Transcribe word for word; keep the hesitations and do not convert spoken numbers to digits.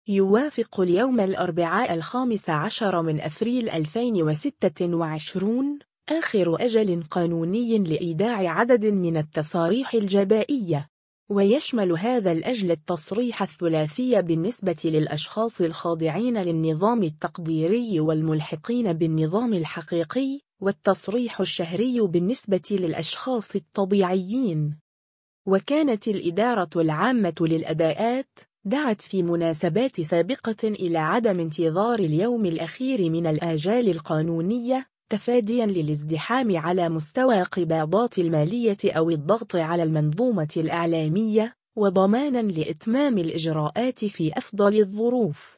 يوافق اليوم الأربعاء الخامس عشر من أفريل ألفين وستة وعشرين آخر أجل قانوني لإيداع عدد من التصاريح الجبائية، ويشمل هذا الأجل التصريح الثلاثي بالنسبة للأشخاص الخاضعين للنظام التقديري والملحقين بالنظام الحقيقي، والتصريح الشهري بالنسبة للأشخاص الطبيعيين. وكانت الإدارة العامة للأداءات دعت في مناسبات سابقة إلى عدم انتظار اليوم الأخير من الآجال القانونية تفادياً للازدحام على مستوى قباضات المالية أو الضغط على المنظومة الإعلامية، وضماناً لإتمام الإجراءات في أفضل الظروف.